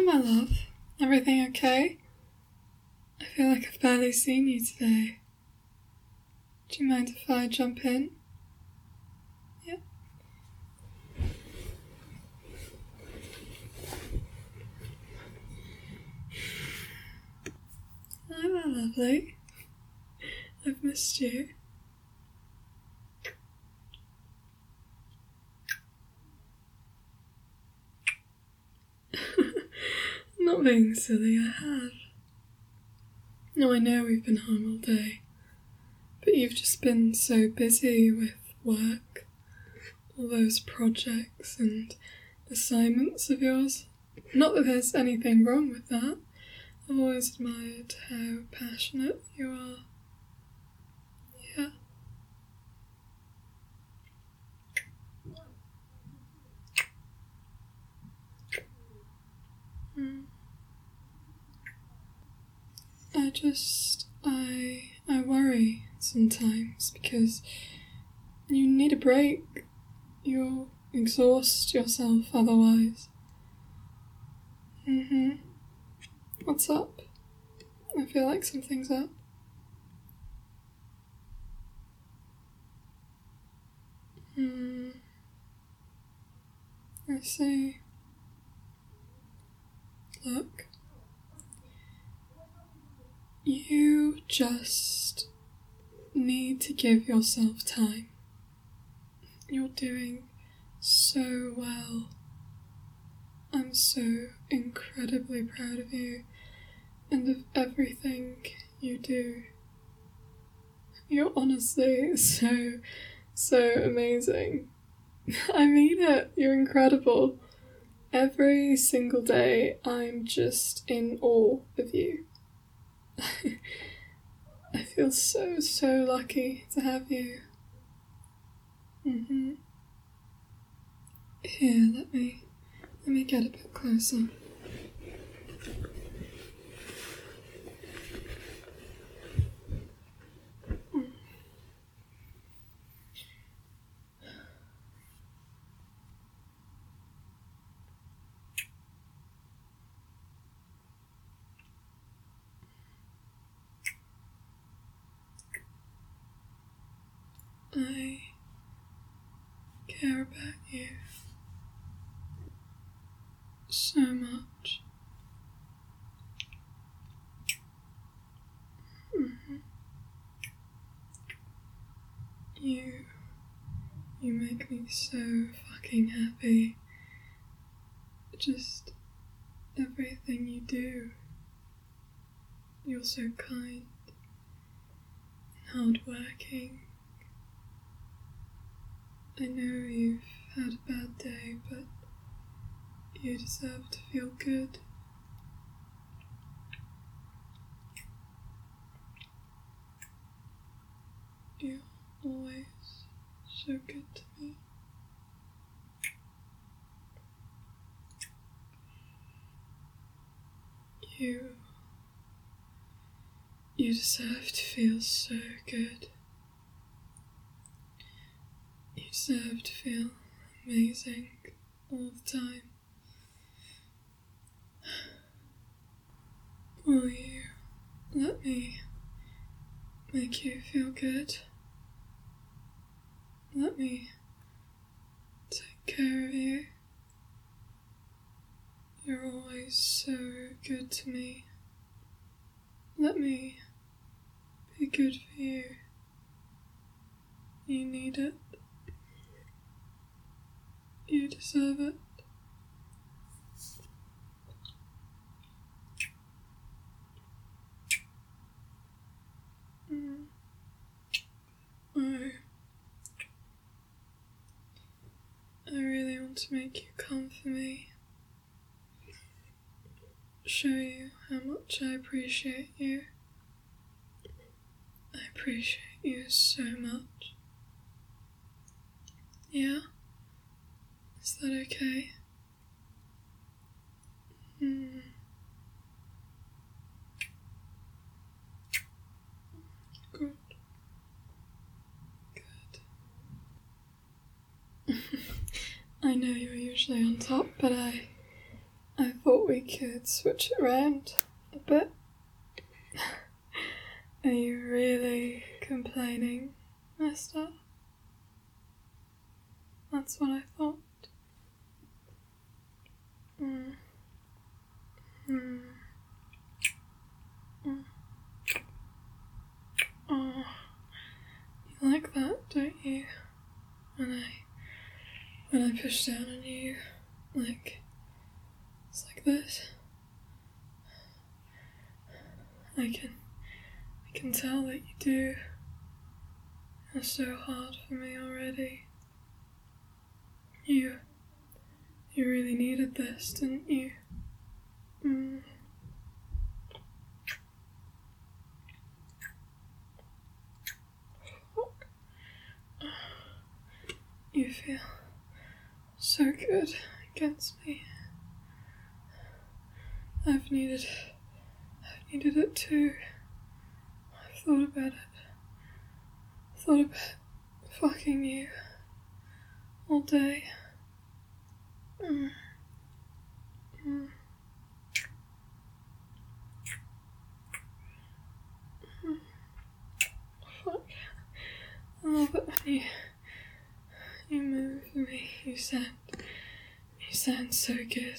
my love. Everything okay? I feel like I've barely seen you today. Do you mind if I jump in? Yeah. Hi, my lovely. I've missed you. I'm not being silly, I have. No, I know we've been home all day, but you've just been so busy with work, all those projects and assignments of yours. Not that there's anything wrong with that. I've always admired how passionate you are. Yeah. I worry sometimes because you need a break. You'll exhaust yourself otherwise. What's up? I feel like something's up. I see. Look. You just need to give yourself time. You're doing so well. I'm so incredibly proud of you and of everything you do. You're honestly so amazing. I mean it, you're incredible. Every single day I'm just in awe of you. I feel so lucky to have you. Here, let me get a bit closer. I care about you so much. You make me so fucking happy. Just everything you do. You're so kind and hardworking. I know you've had a bad day, but you deserve to feel good. You're always so good to me. You deserve to feel so good. You deserve to feel amazing all the time. Will you let me make you feel good? Let me take care of you. You're always so good to me. Let me be good for you. You need it. You deserve it. I really want to make you come for me. Show you how much I appreciate you. I appreciate you so much. Yeah? Is that okay? Good. I know you're usually on top, but I thought thought we could switch it around a bit. Are you really complaining, mister? That's what I thought. Oh, you like that, don't you? When I push down on you, it's like this. I can tell that you do. You're so hard for me already. You really needed this, didn't you? You feel so good against me. I've needed it too. I've thought about it. Thought about fucking you all day. Fuck. I love it when you move me. You sound so good.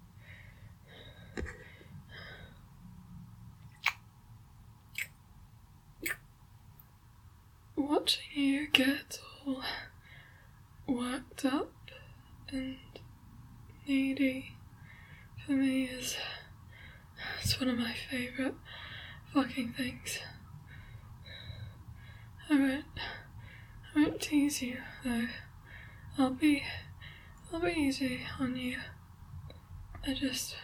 Watching you get all worked up and needy for me it's one of my favourite fucking things. I won't tease you though. I'll be easy on you. I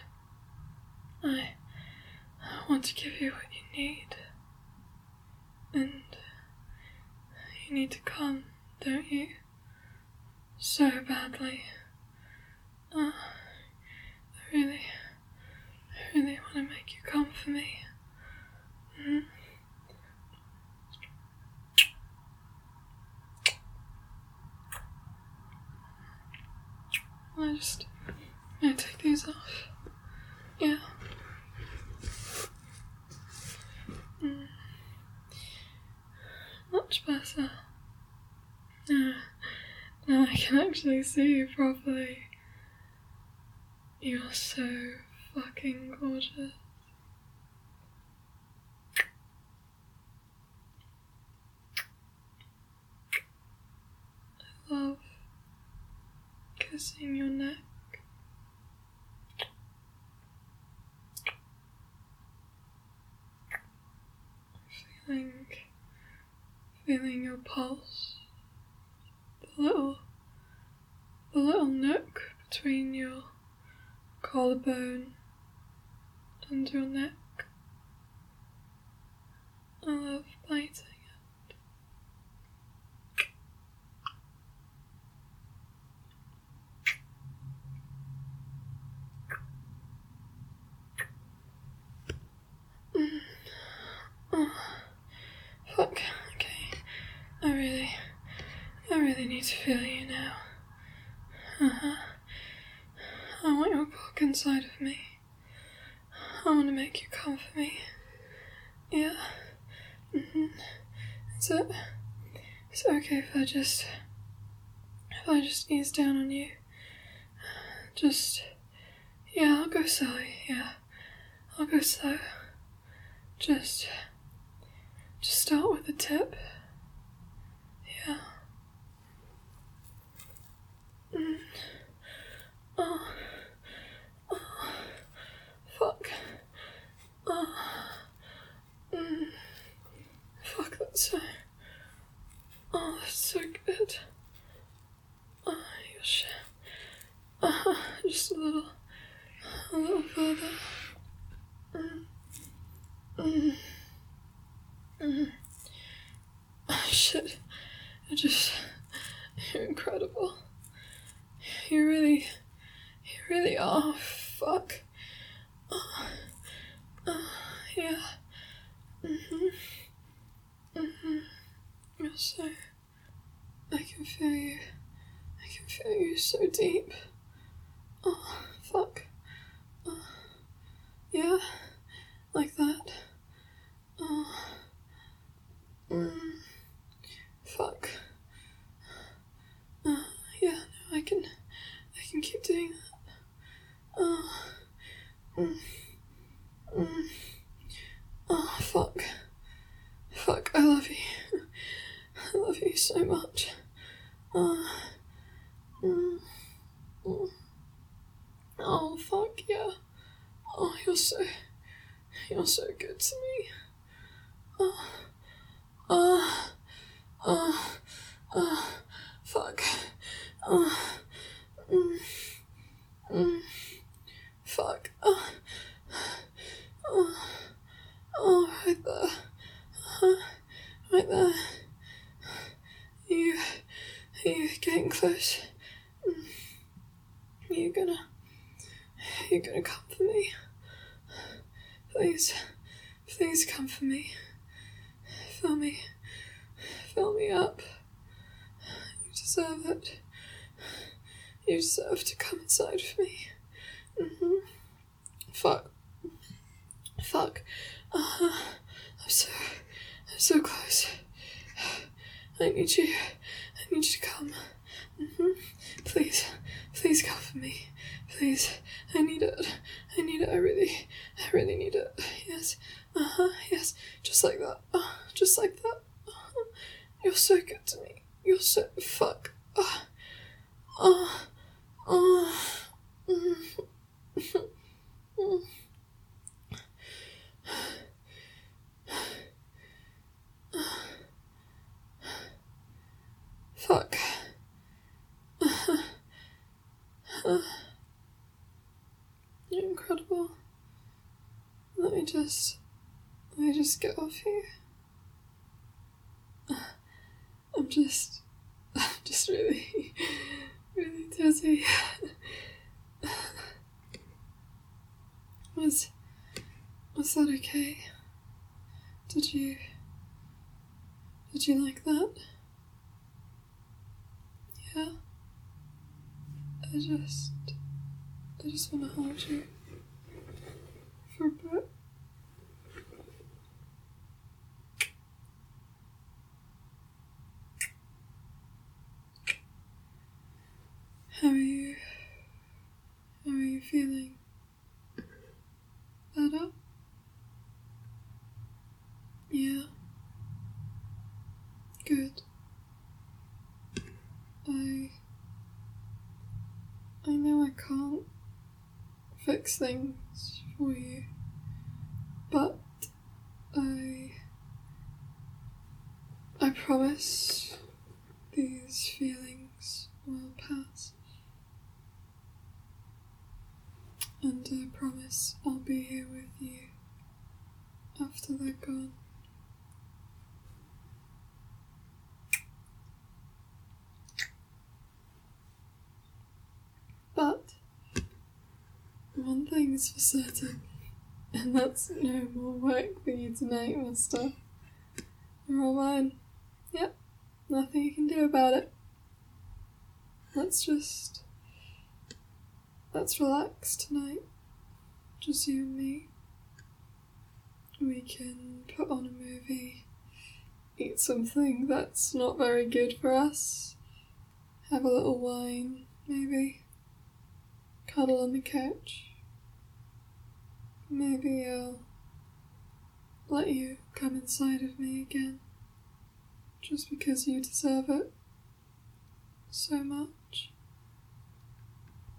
want to give you what you need. And you need to come, don't you? So badly. I really want to make you come for me. I take these off. Yeah. Much better. Now I can actually see you properly. You're so fucking gorgeous. I love kissing your neck. Feeling your pulse. The little nook between your collarbone and your neck. I love biting it. Oh, fuck. Okay. I really need to feel you now. I want your cock inside of me. I want to make you come for me. Yeah. Is it okay if I just ease down on you? Yeah, I'll go slow. Yeah, I'll go slow. Just start with the tip. Yeah. Fuck. Fuck, that's so good. Your shit. Just a little further. Shit. You're incredible. You really are. Fuck. Yeah. You're so... I can feel you so deep. Oh, fuck. Yeah, like that. Oh. Fuck. Yeah, no, I can keep doing that. Oh, fuck. Fuck, I love you. I love you so much. Oh, fuck, yeah. Oh, you're so good to me. Fuck. Fuck. Right there. Right there. You getting close. You're gonna come for me. Please come for me. Fill me up. You deserve it. You deserve to come inside of me. Fuck. I'm so close. I need you to come. Please come for me. Please. I need it. I really need it. Yes. Yes. Just like that. Just like that. You're so good to me. You're so... Fuck. Fuck. You're incredible. Let me just get off here. I'm just really dizzy. Was that okay? Did you like that? Yeah? I just want to hold you for a bit. How are you feeling? Better? Yeah. Good. I know I can't fix things for you, but I promise these feelings will pass. And I promise I'll be here with you after they're gone. But one thing's for certain, and that's no more work for you tonight, mister. You're all mine. Yep, nothing you can do about it. Let's relax tonight. Just you and me. We can put on a movie, eat something that's not very good for us, have a little wine, maybe, cuddle on the couch. Maybe I'll let you come inside of me again, just because you deserve it so much.